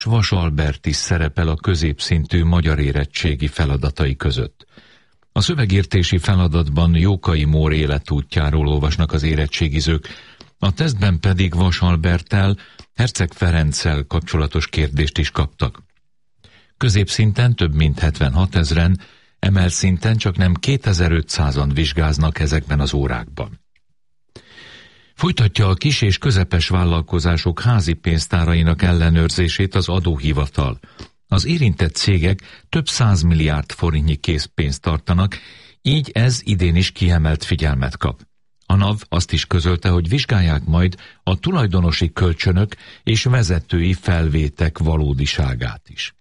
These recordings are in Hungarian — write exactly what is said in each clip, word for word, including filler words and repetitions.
Vas Albert is szerepel a középszintű magyar érettségi feladatai között. A szövegértési feladatban Jókai Mór életútjáról olvasnak az érettségizők, a tesztben pedig Vas Alberttel, Herceg Ferenccel kapcsolatos kérdést is kaptak. Középszinten több mint hetvenhat ezren, emelt szinten csak nem kétezer-ötszázan vizsgáznak ezekben az órákban. Folytatja a kis és közepes vállalkozások házi pénztárainak ellenőrzését az adóhivatal. Az érintett cégek több százmilliárd forintnyi készpénzt tartanak, így ez idén is kiemelt figyelmet kap. A NAV azt is közölte, hogy vizsgálják majd a tulajdonosi kölcsönök és vezetői felvétek valódiságát is.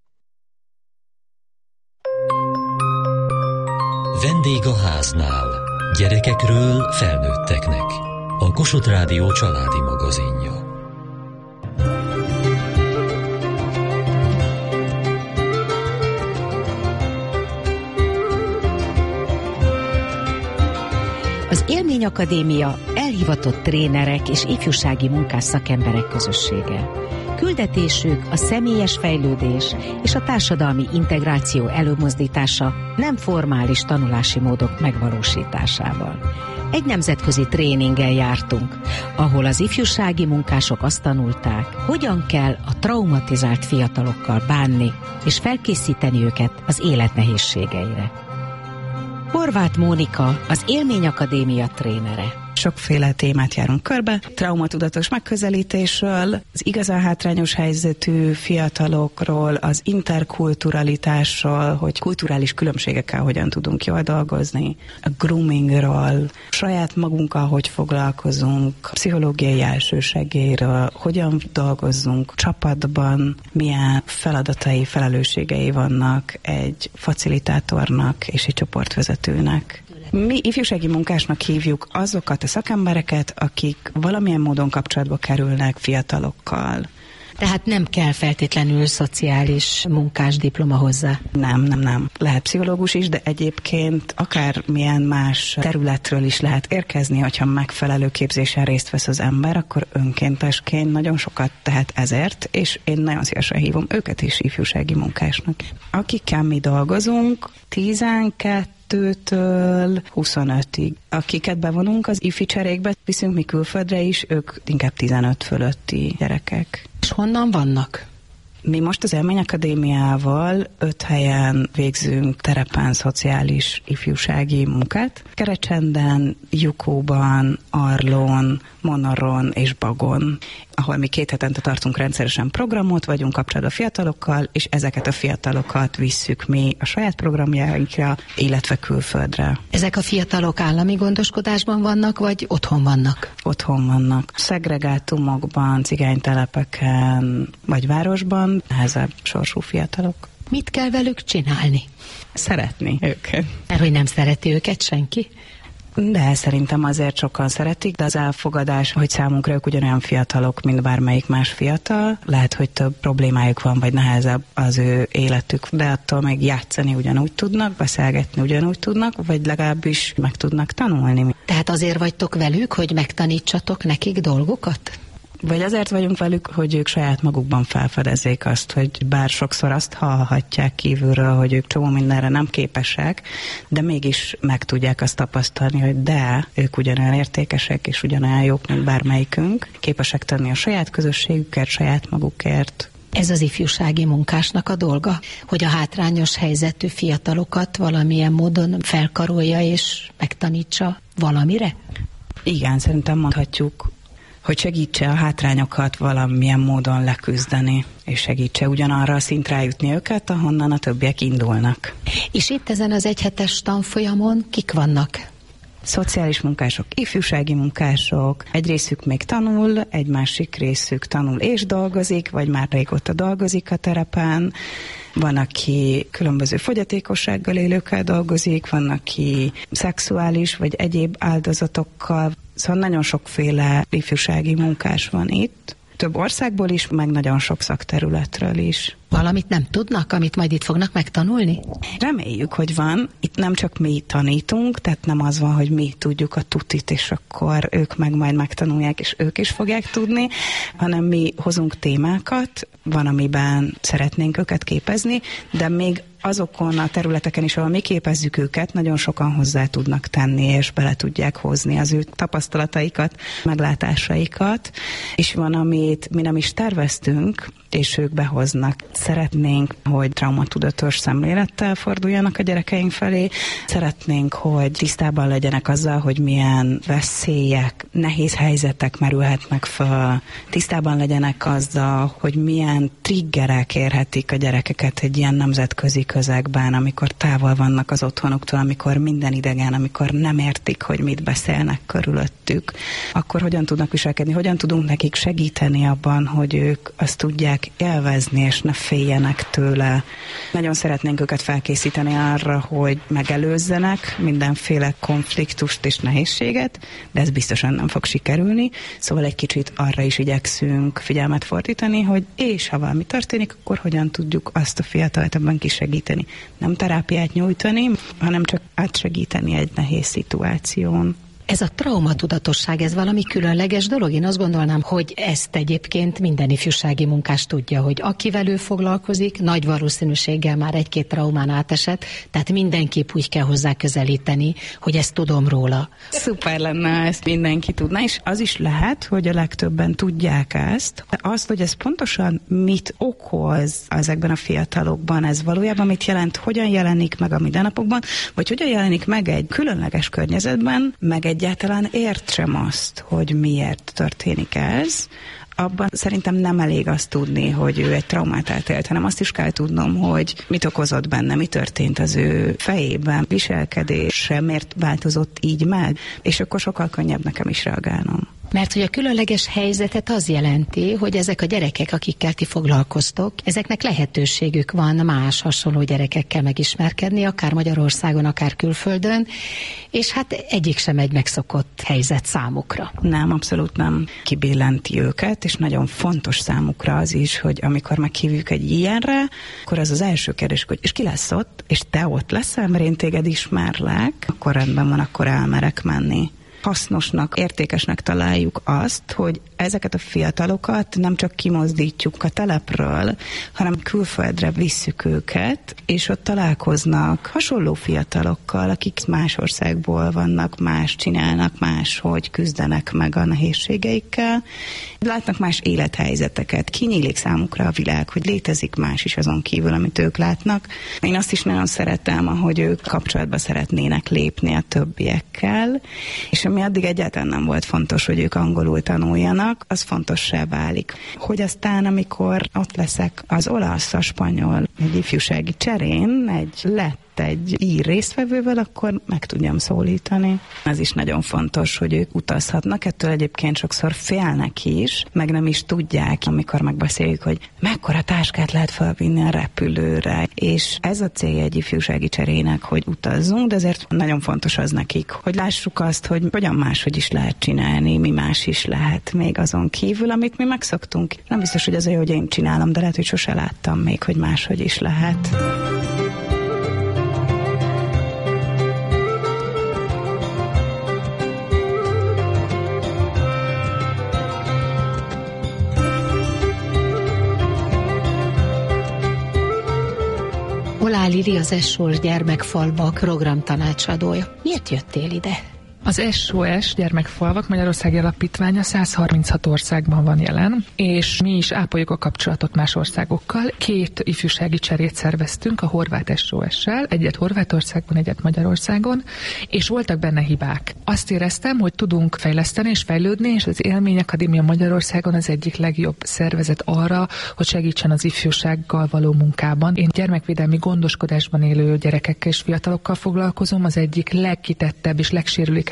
Vendég a háznál. Gyerekekről felnőtteknek. A Kossuth Rádió családi magazinja. Az Élmény Akadémia elhivatott trénerek és ifjúsági munkás szakemberek közössége. Küldetésük a személyes fejlődés és a társadalmi integráció előmozdítása nem formális tanulási módok megvalósításával. Egy nemzetközi tréningen jártunk, ahol az ifjúsági munkások azt tanulták, hogyan kell a traumatizált fiatalokkal bánni és felkészíteni őket az élet nehézségeire. Horváth Mónika, az Élmény Akadémia trénere. Sokféle témát járunk körbe, traumatudatos megközelítésről, az igazán hátrányos helyzetű fiatalokról, az interkulturalitásról, hogy kulturális különbségekkel hogyan tudunk jól dolgozni, a groomingról, saját magunkkal hogy foglalkozunk, pszichológiai elsősegélyről, hogyan dolgozzunk csapatban, milyen feladatai, felelősségei vannak egy facilitátornak és egy csoportvezetőnek. Mi ifjúsági munkásnak hívjuk azokat a szakembereket, akik valamilyen módon kapcsolatba kerülnek fiatalokkal. Tehát nem kell feltétlenül szociális munkás diploma hozzá? Nem, nem, nem. Lehet pszichológus is, de egyébként akármilyen más területről is lehet érkezni, hogyha megfelelő képzésen részt vesz az ember, akkor önkéntesként nagyon sokat tehet ezért, és én nagyon szívesen hívom őket is ifjúsági munkásnak. Akikkel mi dolgozunk, tizenkettőtől huszonötig. Akiket bevonunk az ifi cserékbe, viszünk mi külföldre is, ők inkább tizenöt fölötti gyerekek. És honnan vannak? Mi most az Élmény Akadémiával öt helyen végzünk terepen szociális ifjúsági munkát. Kerecsenden, Jukóban, Arlón, Monoron és Bagon, ahol mi két hetente tartunk rendszeresen programot, vagyunk kapcsolatban a fiatalokkal, és ezeket a fiatalokat visszük mi a saját programjainkra, illetve külföldre. Ezek a fiatalok állami gondoskodásban vannak, vagy otthon vannak? Otthon vannak. Szegregátumokban, cigánytelepeken, vagy városban, nehezebb sorsú fiatalok. Mit kell velük csinálni? Szeretni őket. Mert hogy nem szereti őket senki? De szerintem azért sokan szeretik, de az elfogadás, hogy számunkra ők ugyanolyan fiatalok, mint bármelyik más fiatal. Lehet, hogy több problémájuk van, vagy nehezebb az ő életük, de attól még játszani ugyanúgy tudnak, beszélgetni ugyanúgy tudnak, vagy legalábbis meg tudnak tanulni. Tehát azért vagytok velük, hogy megtanítsatok nekik dolgokat? Vagy azért vagyunk velük, hogy ők saját magukban felfedezzék azt, hogy bár sokszor azt hallhatják kívülről, hogy ők csomó mindenre nem képesek, de mégis meg tudják azt tapasztalni, hogy de, ők ugyanolyan értékesek és ugyanolyan jók, mint bármelyikünk, képesek tenni a saját közösségükért, saját magukért. Ez az ifjúsági munkásnak a dolga, hogy a hátrányos helyzetű fiatalokat valamilyen módon felkarolja és megtanítsa valamire? Igen, szerintem mondhatjuk, hogy segítse a hátrányokat valamilyen módon leküzdeni, és segítse ugyanarra a szintre jutni őket, ahonnan a többiek indulnak. És itt ezen az egyhetes tanfolyamon kik vannak? Szociális munkások, ifjúsági munkások, egy részük még tanul, egy másik részük tanul és dolgozik, vagy már régóta dolgozik a terepen. Van, aki különböző fogyatékossággal élőkkel dolgozik, van, aki szexuális vagy egyéb áldozatokkal. Szóval nagyon sokféle ifjúsági munkás van itt. több országból is, meg nagyon sok szakterületről is. Valamit nem tudnak, amit majd itt fognak megtanulni? Reméljük, hogy van. Itt nem csak mi tanítunk, tehát nem az van, hogy mi tudjuk a tutit, és akkor ők meg majd megtanulják, és ők is fogják tudni, hanem mi hozunk témákat, van, amiben szeretnénk őket képezni, de még azokon a területeken is, ahol mi képezzük őket, nagyon sokan hozzá tudnak tenni, és bele tudják hozni az ő tapasztalataikat, meglátásaikat, és van, amit mi nem is terveztünk, és ők behoznak. Szeretnénk, hogy traumatudatos szemlélettel forduljanak a gyerekeink felé. Szeretnénk, hogy tisztában legyenek azzal, hogy milyen veszélyek, nehéz helyzetek merülhetnek fel. Tisztában legyenek azzal, hogy milyen triggerek érhetik a gyerekeket egy ilyen nemzetközi közegben, amikor távol vannak az otthonuktól, amikor minden idegen, amikor nem értik, hogy mit beszélnek körülöttük. Akkor hogyan tudnak viselkedni, hogyan tudunk nekik segíteni abban, hogy ők azt tudják élvezni, és ne féljenek tőle. Nagyon szeretnénk őket felkészíteni arra, hogy megelőzzenek mindenféle konfliktust és nehézséget, de ez biztosan nem fog sikerülni, szóval egy kicsit arra is igyekszünk figyelmet fordítani, hogy és ha valami történik, akkor hogyan tudjuk azt a fiatalt ebben kisegíteni. Nem terápiát nyújtani, hanem csak átsegíteni egy nehéz szituáción. Ez a traumatudatosság, ez valami különleges dolog? Én azt gondolnám, hogy ezt egyébként minden ifjúsági munkás tudja, hogy akivel ő foglalkozik, nagy valószínűséggel már egy-két traumán átesett, tehát mindenképp úgy kell hozzá közelíteni, hogy ezt tudom róla. Szuper lenne, ezt mindenki tudná, és az is lehet, hogy a legtöbben tudják ezt, de azt, hogy ez pontosan mit okoz ezekben a fiatalokban, ez valójában mit jelent, hogyan jelenik meg a mindennapokban, vagy hogyan jelenik meg egy különleges környezetben, meg egy egyáltalán értsem azt, hogy miért történik ez, abban szerintem nem elég azt tudni, hogy ő egy traumát átélt, hanem azt is kell tudnom, hogy mit okozott benne, mi történt az ő fejében, viselkedése, miért változott így meg, és akkor sokkal könnyebb nekem is reagálnom. Mert hogy a különleges helyzetet az jelenti, hogy ezek a gyerekek, akikkel ti foglalkoztok, ezeknek lehetőségük van más hasonló gyerekekkel megismerkedni, akár Magyarországon, akár külföldön, és hát egyik sem egy megszokott helyzet számukra. Nem, abszolút nem kibillenti őket, és nagyon fontos számukra az is, hogy amikor meghívjuk egy ilyenre, akkor az az első kérdés, hogy és ki lesz ott, és te ott leszel, mert én téged ismerlek, akkor rendben van, akkor elmerek menni. Hasznosnak, értékesnek találjuk azt, hogy ezeket a fiatalokat nem csak kimozdítjuk a telepről, hanem külföldre visszük őket, és ott találkoznak hasonló fiatalokkal, akik más országból vannak, más csinálnak, máshogy küzdenek meg a nehézségeikkel. Látnak más élethelyzeteket, kinyílik számukra a világ, hogy létezik más is azon kívül, amit ők látnak. Én azt is nagyon szeretem, ahogy ők kapcsolatba szeretnének lépni a többiekkel, és ami addig egyáltalán nem volt fontos, hogy ők angolul tanuljanak, az fontossá válik. Hogy aztán, amikor ott leszek az olasz, a spanyol, egy ifjúsági cserén, egy lett egy ír résztvevővel, akkor meg tudjam szólítani. Ez is nagyon fontos, hogy ők utazhatnak, ettől egyébként sokszor félnek is, meg nem is tudják, amikor megbeszéljük, hogy mekkora táskát lehet felvinni a repülőre, és ez a célja egy ifjúsági cserének, hogy utazzunk, de azért nagyon fontos az nekik, hogy lássuk azt, hogy hogyan máshogy is lehet csinálni, mi más is lehet még azon kívül, amit mi megszoktunk. Nem biztos, hogy az olyan, hogy én csinálom, de lehet, hogy sose láttam még, hogy máshogy is lehet. Oláh Lili, az es o es gyermekfalvak programtanácsadója. Miért jöttél ide? Az es o es Gyermekfalvak Magyarországi Alapítványa száz harminchat országban van jelen, és mi is ápoljuk a kapcsolatot más országokkal. Két ifjúsági cserét szerveztünk a horvát es o es-sel, egyet Horvátországban, egyet Magyarországon, és voltak benne hibák. Azt éreztem, hogy tudunk fejleszteni és fejlődni, és az Élményakadémia Magyarországon az egyik legjobb szervezet arra, hogy segítsen az ifjúsággal való munkában. Én gyermekvédelmi gondoskodásban élő gyerekekkel és fiatalokkal foglalkozom, az egyik legkitettebb és legsérülékenyebb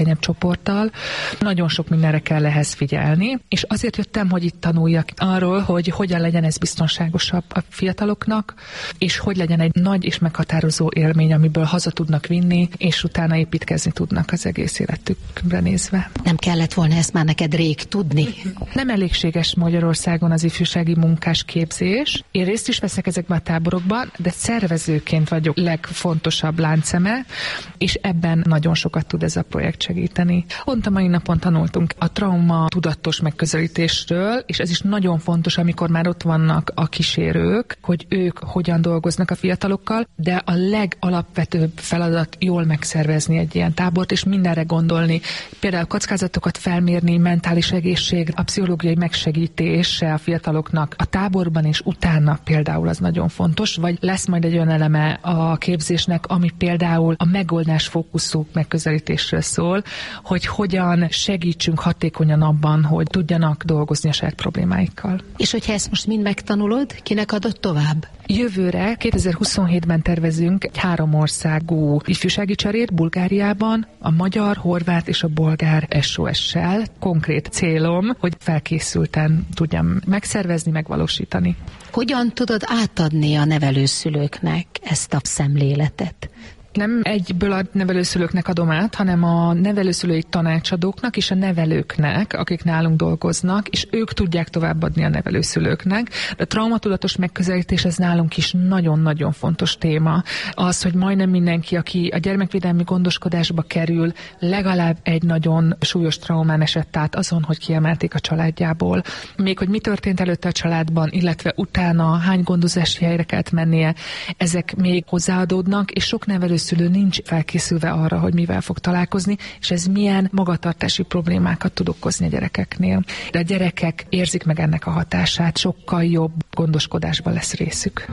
sérülékenyebb csoporttal. Nagyon sok mindenre kell ehhez figyelni, és azért jöttem, hogy itt tanuljak arról, hogy hogyan legyen ez biztonságosabb a fiataloknak, és hogy legyen egy nagy és meghatározó élmény, amiből haza tudnak vinni, és utána építkezni tudnak az egész életükre nézve. Nem kellett volna ezt már neked rég tudni? Nem elégséges Magyarországon az ifjúsági munkás képzés. Én részt is veszek ezekben a táborokban, de szervezőként vagyok legfontosabb láncszeme, és ebben nagyon sokat tud ez a projekt segíteni. Pont a mai napon tanultunk a trauma tudatos megközelítésről, és ez is nagyon fontos, amikor már ott vannak a kísérők, hogy ők hogyan dolgoznak a fiatalokkal, de a legalapvetőbb feladat jól megszervezni egy ilyen tábort, és mindenre gondolni. Például kockázatokat felmérni, mentális egészség, a pszichológiai megsegítése a fiataloknak a táborban és utána például az nagyon fontos, vagy lesz majd egy olyan eleme a képzésnek, ami például a megoldás fókuszú megközelítésről szól, hogy hogyan segítsünk hatékonyan abban, hogy tudjanak dolgozni a saját problémáikkal. És hogyha ezt most mind megtanulod, kinek adod tovább? Jövőre, kétezer-huszonhétben tervezünk egy három országú ifjúsági cserét Bulgáriában, a magyar, horvát és a bolgár es o es-sel. Konkrét célom, hogy felkészülten tudjam megszervezni, megvalósítani. Hogyan tudod átadni a nevelőszülőknek ezt a szemléletet? Nem egyből a nevelőszülőknek adom át, hanem a nevelőszülői tanácsadóknak és a nevelőknek, akik nálunk dolgoznak, és ők tudják továbbadni a nevelőszülőknek. De a traumatudatos megközelítés ez nálunk is nagyon-nagyon fontos téma. Az, hogy majdnem mindenki, aki a gyermekvédelmi gondoskodásba kerül, legalább egy nagyon súlyos traumán esett át azon, hogy kiemelték a családjából. Még hogy mi történt előtte a családban, illetve utána hány gondozási helyre kellett mennie, ezek még hozzáadódnak, és sok nevelőszülő szülő nincs felkészülve arra, hogy mivel fog találkozni, és ez milyen magatartási problémákat tud okozni a gyerekeknél. De a gyerekek érzik meg ennek a hatását, sokkal jobb gondoskodásban lesz részük.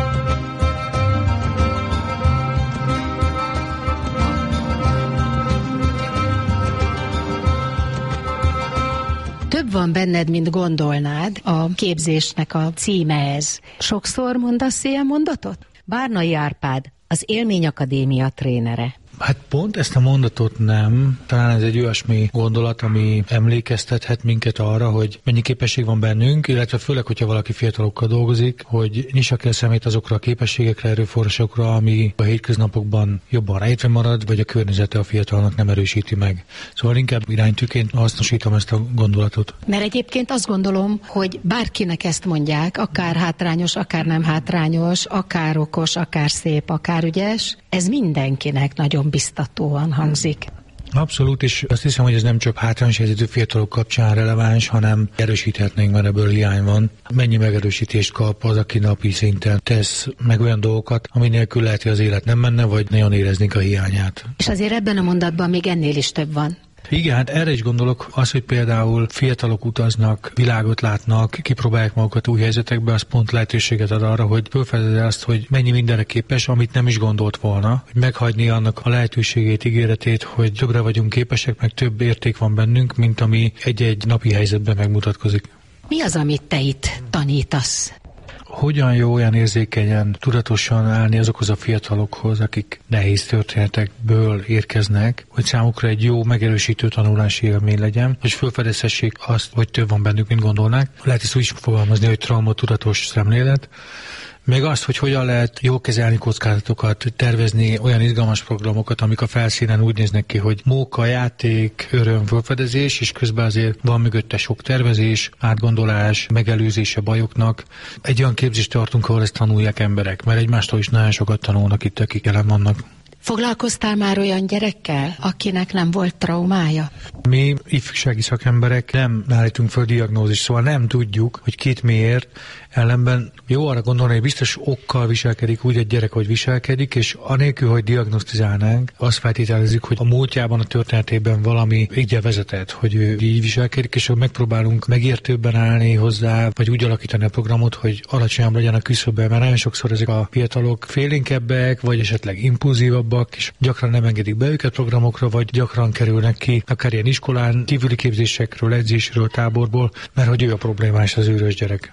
Több van benned, mint gondolnád, a képzésnek a címe ez. Sokszor mondasz ilyen mondatot? Bárnai Árpád, az Élmény Akadémia trénere. Hát pont ezt a mondatot nem. Talán ez egy olyasmi gondolat, ami emlékeztethet minket arra, hogy mennyi képesség van bennünk, illetve főleg, hogyha valaki fiatalokkal dolgozik, hogy nyissa ki a szemét azokra a képességekre, erőforrásokra, ami a hétköznapokban jobban rejtve marad, vagy a környezete a fiatalnak nem erősíti meg. Szóval inkább iránytűként hasznosítom ezt a gondolatot. Mert egyébként azt gondolom, hogy bárkinek ezt mondják, akár hátrányos, akár nem hátrányos, akár okos, akár szép, akár ügyes, ez mindenkinek nagyon biztatóan hangzik. Abszolút, és azt hiszem, hogy ez nem csak hátrányos helyzetű fiatalok kapcsán releváns, hanem erősíthetnénk, mert ebből hiány van. Mennyi megerősítést kap az, aki napi szinten tesz meg olyan dolgokat, ami nélkül lehet, hogy az élet nem menne, vagy nagyon éreznék a hiányát. És azért ebben a mondatban még ennél is több van. Igen, hát erre is gondolok, az, hogy például fiatalok utaznak, világot látnak, kipróbálják magukat új helyzetekbe, az pont lehetőséget ad arra, hogy felfedezze azt, hogy mennyi mindenre képes, amit nem is gondolt volna, hogy meghagyni annak a lehetőségét, ígéretét, hogy többre vagyunk képesek, meg több érték van bennünk, mint ami egy-egy napi helyzetben megmutatkozik. Mi az, amit te itt tanítasz? Hogyan jó olyan érzékenyen, tudatosan állni azokhoz a fiatalokhoz, akik nehéz történetekből érkeznek, hogy számukra egy jó, megerősítő tanulási élmény legyen, hogy felfedezhessék azt, hogy több van bennük, mint gondolnák. Lehet ezt úgy is fogalmazni, hogy traumatudatos szemlélet, meg azt, hogy hogyan lehet jól kezelni kockázatokat, tervezni olyan izgalmas programokat, amik a felszínen úgy néznek ki, hogy móka, játék, öröm, felfedezés, és közben azért van mögötte sok tervezés, átgondolás, megelőzése bajoknak. Egy olyan képzést tartunk, ahol ezt tanulják emberek, mert egymástól is nagyon sokat tanulnak itt, akik jelen vannak. Foglalkoztál már olyan gyerekkel, akinek nem volt traumája? Mi ifjúsági szakemberek nem állítunk föl diagnózist, szóval nem tudjuk, hogy kit miért, ellenben jó arra gondolni, hogy biztos okkal viselkedik úgy egy gyerek, hogy viselkedik, és anélkül, hogy diagnosztizálnánk, azt feltételezzük, hogy a múltjában, a történetében valami így vezetett, hogy ő így viselkedik, és megpróbálunk megértőbben állni hozzá, vagy úgy alakítani a programot, hogy alacsonyabb legyen a küszöbe, mert nagyon sokszor ezek a fiatalok félénkebbek, vagy esetleg impulzívabbak, és gyakran nem engedik be őket programokra, vagy gyakran kerülnek ki akár ilyen iskolán, kívüli képzésekről, edzésről, táborból, mert hogy ő a problémás, az őrös gyerek.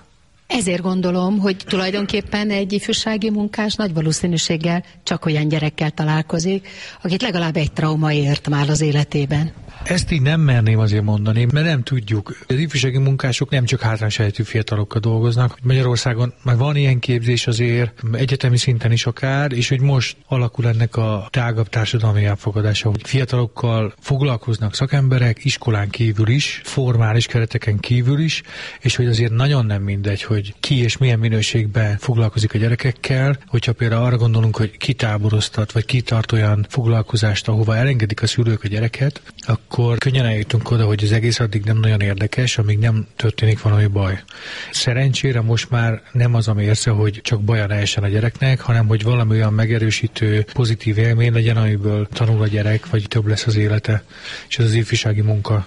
Ezért gondolom, hogy tulajdonképpen egy ifjúsági munkás nagy valószínűséggel csak olyan gyerekkel találkozik, akit legalább egy trauma ért már az életében. Ezt így nem merném azért mondani, mert nem tudjuk. Az ifjúsági munkások nem csak hátrányos helyzetű fiatalokkal dolgoznak. Magyarországon már van ilyen képzés azért, egyetemi szinten is akár, és hogy most alakul ennek a tágabb társadalmi elfogadása, hogy fiatalokkal foglalkoznak szakemberek, iskolán kívül is, formális kereteken kívül is, és hogy azért nagyon nem mindegy, hogy ki és milyen minőségben foglalkozik a gyerekekkel, hogyha például arra gondolunk, hogy kitáboroztat, vagy kitart olyan foglalkozást, ahova elengedik a szülők a gyereket, akkor könnyen eljutunk oda, hogy az egész addig nem nagyon érdekes, amíg nem történik valami baj. Szerencsére most már nem az a mérce, hogy csak baja ne essen a gyereknek, hanem hogy valami olyan megerősítő, pozitív élmény legyen, amiből tanul a gyerek, vagy több lesz az élete, és ez az ifjúsági munka.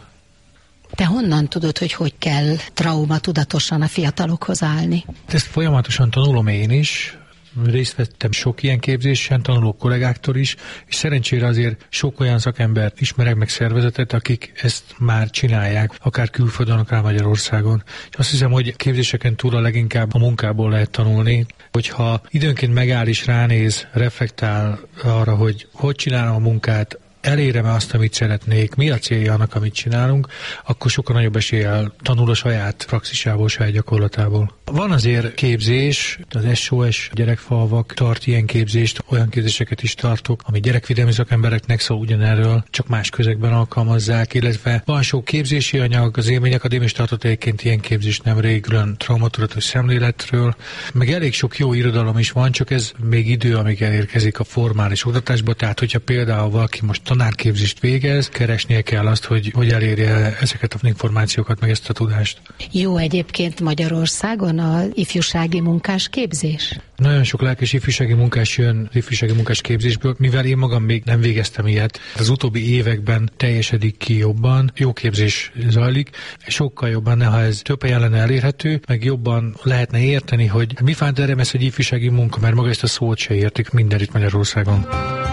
Te honnan tudod, hogy hogy kell trauma tudatosan a fiatalokhoz állni? Ezt folyamatosan tanulom én is. Részt vettem sok ilyen képzésen, tanuló kollégáktól is, és szerencsére azért sok olyan szakembert ismerek meg szervezetet, akik ezt már csinálják, akár külföldön, akár Magyarországon. És azt hiszem, hogy képzéseken túl a leginkább a munkából lehet tanulni, hogyha időnként megáll és ránéz, reflektál arra, hogy hogy csinálom a munkát, elérem-e azt, amit szeretnék, mi a célja annak, amit csinálunk, akkor sokkal nagyobb eséllyel tanul a saját praxisából, saját gyakorlatából. Van azért képzés, az es o es gyerekfalvak tart ilyen képzést, olyan képzéseket is tartok, ami gyerekvédelmi szakembereknek szól ugyanerről, csak más közegben alkalmazzák, illetve van sok képzési anyag, az Élmény Akadémia is tartott egyébként ilyen képzést nemrég, külön traumatudatos szemléletről, meg elég sok jó irodalom is van, csak ez még idő, amíg elérkezik a formális oktatásba, tehát hogyha például valaki most tanárképzést végez, keresnie kell azt, hogy hogy elérje ezeket az információkat, meg ezt a tudást. Jó egyébként Magyarországon az ifjúsági munkás képzés? Nagyon sok lelkes ifjúsági munkás jön az ifjúsági munkás képzésből, mivel én magam még nem végeztem ilyet. Az utóbbi években teljesedik ki jobban, jó képzés zajlik, sokkal jobban, ha ez több helyen lenne elérhető, meg jobban lehetne érteni, hogy mi fánt erre ez egy ifjúsági munka, mert maga ezt a szót se értik mindenütt Magyarországon.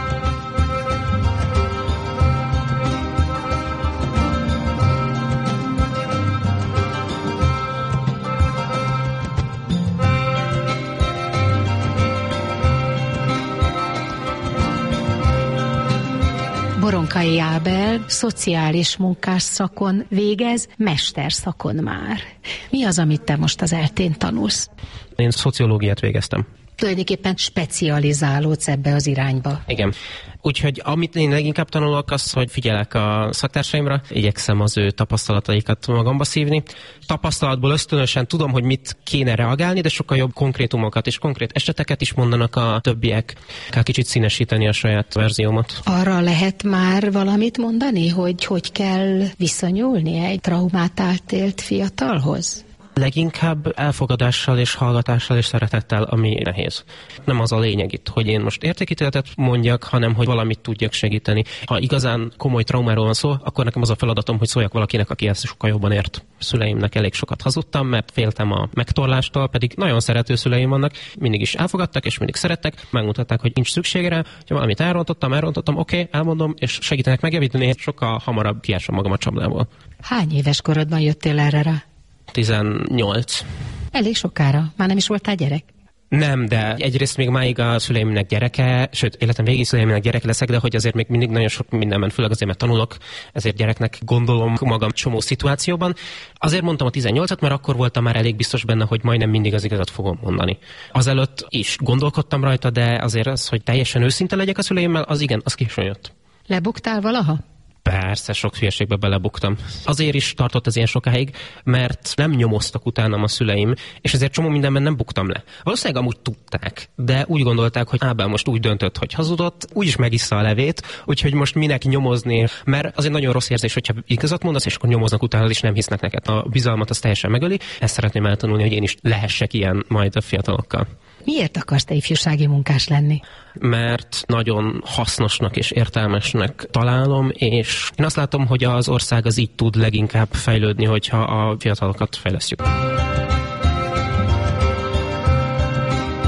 Boronkai Ábel szociális munkás szakon végez, mesterszakon már. Mi az, amit te most az eltén tanulsz? Én szociológiát végeztem. Tulajdonképpen specializálódsz ebbe az irányba. Igen. Úgyhogy amit én leginkább tanulok, az, hogy figyelek a szaktársaimra, igyekszem az ő tapasztalataikat magamba szívni. Tapasztalatból ösztönösen tudom, hogy mit kéne reagálni, de sokkal jobb konkrétumokat és konkrét eseteket is mondanak a többiek. Kell kicsit színesíteni a saját verziómat. Arra lehet már valamit mondani, hogy hogy kell viszonyulni egy traumát átélt fiatalhoz? Leginkább elfogadással és hallgatással és szeretettel, ami nehéz. Nem az a lényeg itt, hogy én most értékítéletet mondjak, hanem hogy valamit tudjak segíteni. Ha igazán komoly traumáról van szó, akkor nekem az a feladatom, hogy szóljak valakinek, aki ezt sokkal jobban ért. Szüleimnek elég sokat hazudtam, mert féltem a megtorlástól, pedig nagyon szerető szüleim vannak, mindig is elfogadtak és mindig szerettek, megmutatták, hogy nincs szükségre, hogy valamit elrontottam, elrontottam, oké, okay, elmondom, és segítenek megjavítani, és sokkal hamarabb kiásom magam a csapdából. Hány éves korodban jöttél erre rá? tizennyolc. Elég sokára. Már nem is voltál gyerek? Nem, de egyrészt még máig a szüleimnek gyereke, sőt, életem végig szüleimnek gyereke leszek, de hogy azért még mindig nagyon sok mindenben, főleg azért, mert tanulok, ezért gyereknek gondolom magam csomó szituációban. Azért mondtam a tizennyolcat, mert akkor voltam már elég biztos benne, hogy majdnem mindig az igazat fogom mondani. Azelőtt is gondolkodtam rajta, de azért az, hogy teljesen őszinte legyek a szüleimmel, az igen, az későn jött. Lebuktál valaha? Persze, sok hülyeségbe belebuktam. Azért is tartott ez ilyen sokáig, mert nem nyomoztak utánam a szüleim, és ezért csomó mindenben nem buktam le. Valószínűleg amúgy tudták, de úgy gondolták, hogy Ábel most úgy döntött, hogy hazudott, úgyis megissza a levét, úgyhogy most minek nyomozni, mert azért nagyon rossz érzés, hogyha igazat mondasz, és akkor nyomoznak utána, és nem hisznek neked. A bizalmat az teljesen megöli. Ezt szeretném eltanulni, hogy én is lehessek ilyen majd a fiatalokkal. Miért akarsz te ifjúsági munkás lenni? Mert nagyon hasznosnak és értelmesnek találom, és én azt látom, hogy az ország az így tud leginkább fejlődni, hogyha a fiatalokat fejlesztjük.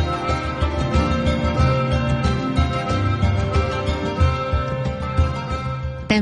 Te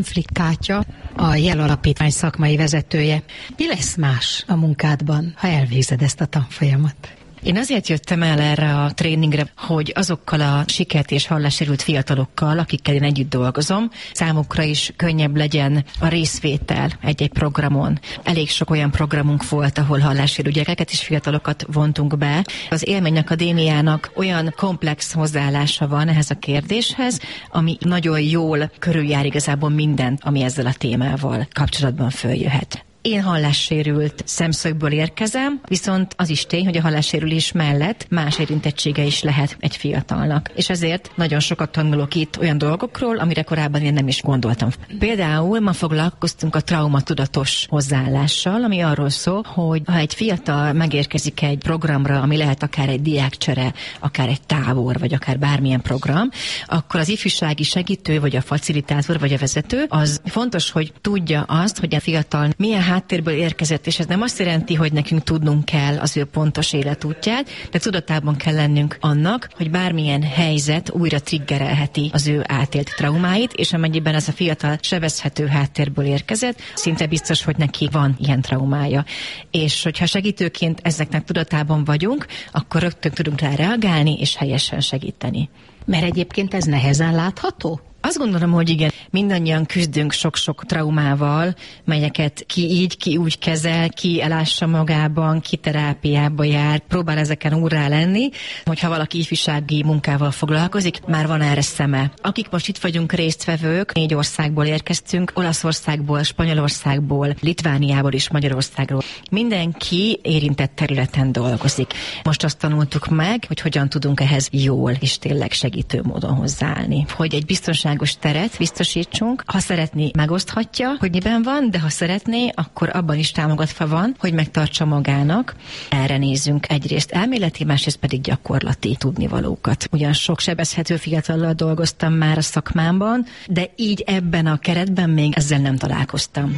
Frik Kátya, a Jel Alapítvány szakmai vezetője. Mi lesz más a munkádban, ha elvégzed ezt a tanfolyamot? Én azért jöttem el erre a tréningre, hogy azokkal a sikert és hallássérült fiatalokkal, akikkel én együtt dolgozom, számukra is könnyebb legyen a részvétel egy-egy programon. Elég sok olyan programunk volt, ahol hallássérült gyerekeket és fiatalokat vontunk be. Az Élmény Akadémiának olyan komplex hozzáállása van ehhez a kérdéshez, ami nagyon jól körüljár igazából mindent, ami ezzel a témával kapcsolatban följöhet. Én hallássérült szemszögből érkezem, viszont az is tény, hogy a hallássérülés mellett más érintettsége is lehet egy fiatalnak. És ezért nagyon sokat tanulok itt olyan dolgokról, amire korábban én nem is gondoltam. Például ma foglalkoztunk a traumatudatos hozzáállással, ami arról szól, hogy ha egy fiatal megérkezik egy programra, ami lehet akár egy diákcsere, akár egy tábor, vagy akár bármilyen program, akkor az ifjúsági segítő, vagy a facilitátor, vagy a vezető, az fontos, hogy tudja azt, hogy a fiatal milyen háttérből érkezett, és ez nem azt jelenti, hogy nekünk tudnunk kell az ő pontos életútját, de tudatában kell lennünk annak, hogy bármilyen helyzet újra triggerelheti az ő átélt traumáit, és amennyiben ez a fiatal sebezhető háttérből érkezett, szinte biztos, hogy neki van ilyen traumája. És hogyha segítőként ezeknek tudatában vagyunk, akkor rögtön tudunk rá reagálni, és helyesen segíteni. Mert egyébként ez nehezen látható? Azt gondolom, hogy igen, mindannyian küzdünk sok-sok traumával, melyeket ki így, ki úgy kezel, ki elássa magában, ki terápiába jár, próbál ezeken úrrá lenni, hogyha valaki ifjúsági munkával foglalkozik, már van erre szeme. Akik most itt vagyunk résztvevők, négy országból érkeztünk, Olaszországból, Spanyolországból, Litvániából és Magyarországról. Mindenki érintett területen dolgozik. Most azt tanultuk meg, hogy hogyan tudunk ehhez jól és tényleg segítő módon hozzáállni. Hogy egy biztonságos teret biztosítsunk. Ha szeretné, megoszthatja, hogy miben van, de ha szeretné, akkor abban is támogatva van, hogy megtartsa magának. Erre nézzünk egyrészt elméleti, másrészt pedig gyakorlati tudnivalókat. Ugyan sok sebezhető fiatallal dolgoztam már a szakmámban, de így ebben a keretben még ezzel nem találkoztam.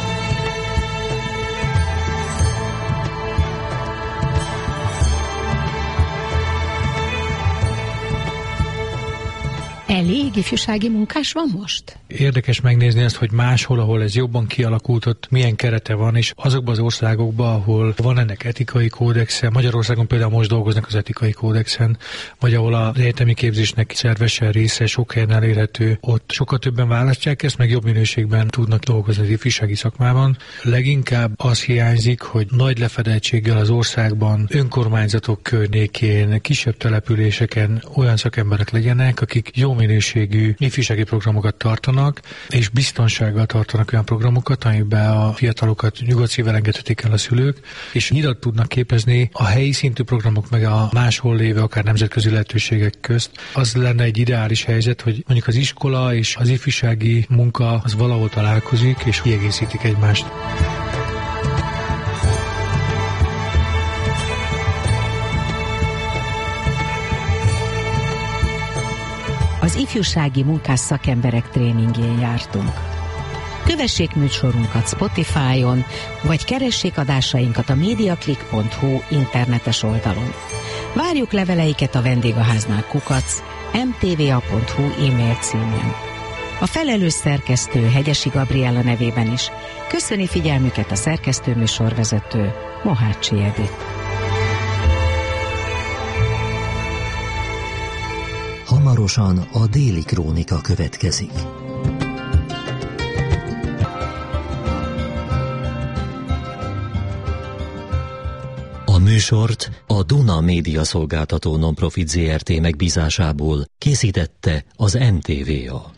Elég ifjúsági munkás van most? Érdekes megnézni azt, hogy máshol, ahol ez jobban kialakult, ott milyen kerete van, és azokban az országokban, ahol van ennek etikai kódexe, Magyarországon például most dolgoznak az etikai kódexen, vagy ahol az egyetemi képzésnek szervesen része sok helyen elérhető, ott sokkal többen választják ezt, meg jobb minőségben tudnak dolgozni az ifjúsági szakmában. Leginkább az hiányzik, hogy nagy lefedettséggel az országban, önkormányzatok környékén, kisebb településeken olyan szakemberek legyenek, akik jó minőségű ifjúsági programokat tartanak, és biztonsággal tartanak olyan programokat, amiben a fiatalokat nyugodt szívvel engedhetik el a szülők, és nyilat tudnak képezni a helyi szintű programok meg a máshol lévő, akár nemzetközi lehetőségek közt. Az lenne egy ideális helyzet, hogy mondjuk az iskola és az ifjúsági munka az valahol találkozik, és kiegészítik egymást. Az ifjúsági munkás szakemberek tréningjén jártunk. Kövessék műsorunkat Spotify-on, vagy keressék adásainkat a mediaclick pont hu internetes oldalon. Várjuk leveleiket a vendégháznál kukac em té vé á pont hu e-mail címen. A felelős szerkesztő Hegyesi Gabriella nevében is köszöni figyelmüket a szerkesztő műsorvezető Mohácsi Edith. Hamarosan a Déli Krónika következik. A műsort a Duna Média Szolgáltató Nonprofit zé er té megbízásából készítette az en té vé á.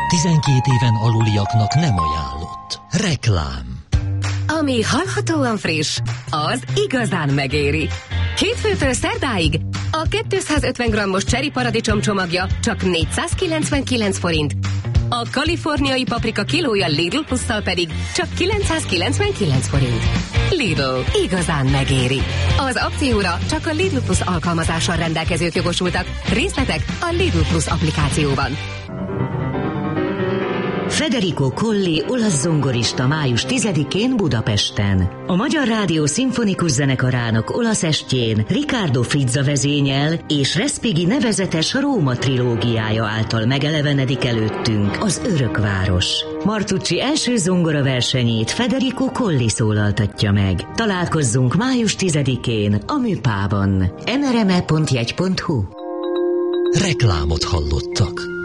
tizenkét éven aluliaknak nem ajánlott. Reklám. Ami hallhatóan friss, az igazán megéri. Hétfőtől szerdáig a kétszázötven grammos cseri paradicsom csomagja csak négyszázkilencvenkilenc forint, a kaliforniai paprika kilója Lidl plusszal pedig csak kilencszázkilencvenkilenc forint. Lidl, igazán megéri. Az akcióra csak a Lidl Plus alkalmazással rendelkezők jogosultak. Részletek a Lidl Plus applikációban. Federico Colli olasz zongorista május tizedikén Budapesten. A Magyar Rádió Szimfonikus Zenekarának olasz estjén Riccardo Frizza vezényel és Respighi nevezetes Róma trilógiája által megelevenedik előttünk az Örökváros. Martucci első zongora versenyét Federico Colli szólaltatja meg. Találkozzunk május tizedikén a Műpában. em er em e pont jegy pont hu. Reklámot hallottak.